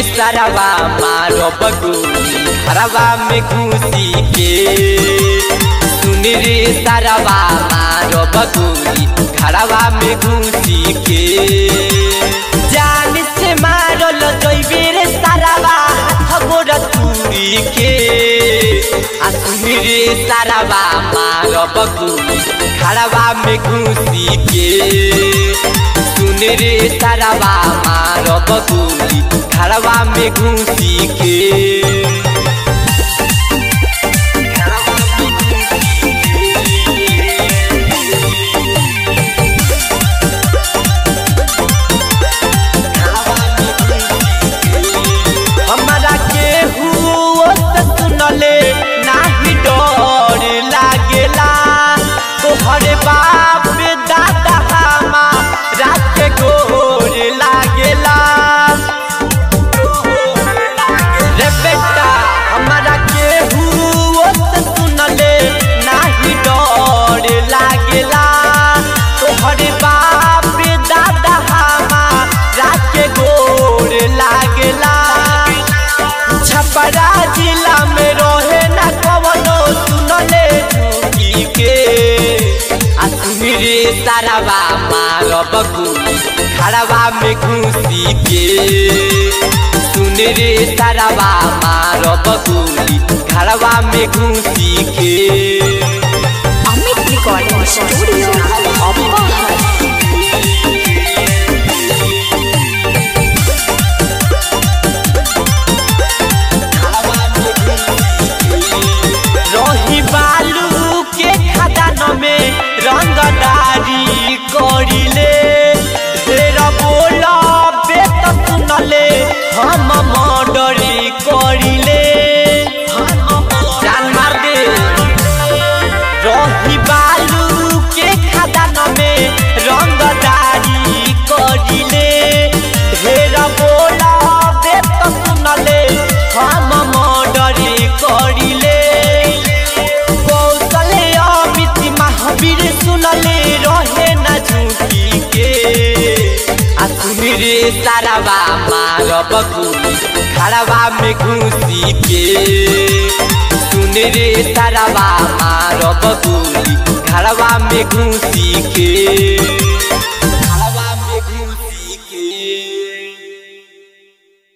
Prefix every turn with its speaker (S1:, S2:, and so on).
S1: सरवा मारो बगुली घरवा में घुसी के। सुन रे सरवा मारो बगुली घरवा में घुसी के। जान से मारल जइबे रे सरवा हाथ गोड़ तुरी के। सुन रे सरवा मारो बगुली घरवा में घुसी के। सुन रे सरवा मारो बगुली घरवा में घुसी के। हमारा केहू सुनले नाही डर लागेला। तोहरे बाप दादा हमारा के गोर लागेला। रे बेटा हमारा केहू सुनले नाही डर लागेला। तोहरे बाप दादा हमारा के गोर लागेला। छपरा जिला में रहे ना कवनो सुनले झुकी के। सुन रे सरवा मारो बगुली घरवा में घुसी के। सुन रे सरवा मारो बगुली घरवा में घुसी के।
S2: अमित रिकॉर्डिंग स्टूडियो अपोहर।
S1: बालू के खदान में रंगदारी करिले। ढेर बोला बेत सुनले हम मर्डरी करिले। जान मार दे। रही बालू के खदान में रंगदारी करिले। ढेर बोला बेत सुनले हम मर्डरी करिले। महावीर सुनले रहे न झूठी के। सुन रे सरवा मारो बगुली घरवा में घुसी के। सुन रे सरवा मारो बगुली घरवा में घुसी के।